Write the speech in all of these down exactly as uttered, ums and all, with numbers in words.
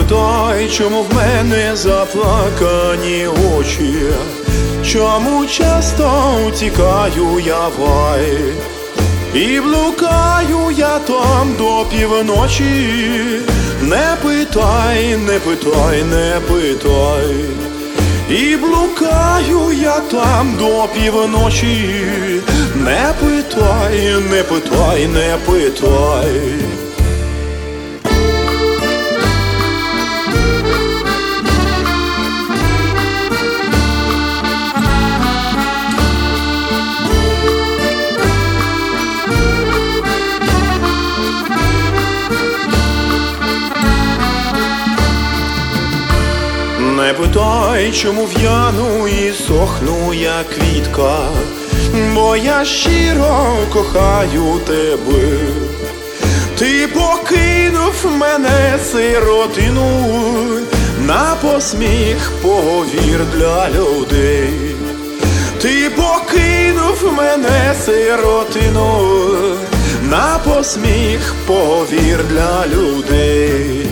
питай, чому в мене заплакані очі, чому часто утікаю я в гай, і блукаю я там до півночі. Не питай, не питай, не питай, і блукаю я там до півночі. Не питай, не питай, не питай. Не питай, чому в'яну і сохну я квітка, бо я щиро кохаю тебе. Ти покинув мене, сиротину, на посміх поговір для людей. Ти покинув мене, сиротину, на посміх поговір для людей.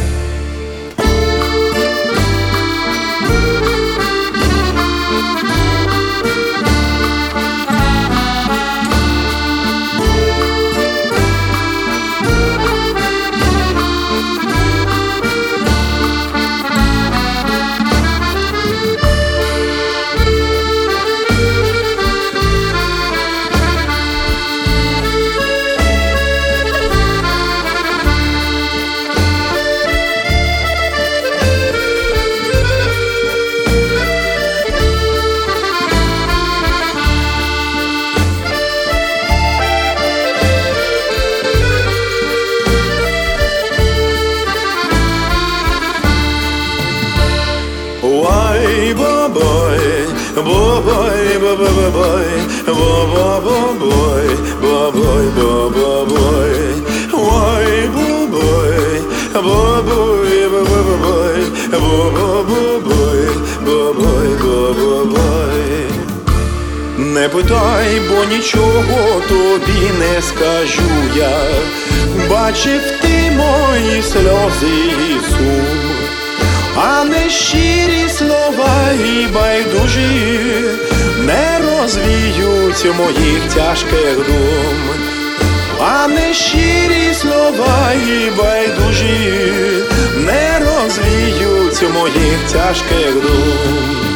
Ой, бабой, бабой, бабой, бабой, бабой, бабой, ой, бабой, бабой, бабой, бабой, бабой, бабой. Не питай, бо нічого тобі не скажу я. Бачив ти мої сльози і сум, а не щирі слова і байдужі не розвіють моїх тяжких дум. А не щирі слова і байдужі не розвіють моїх тяжких дум.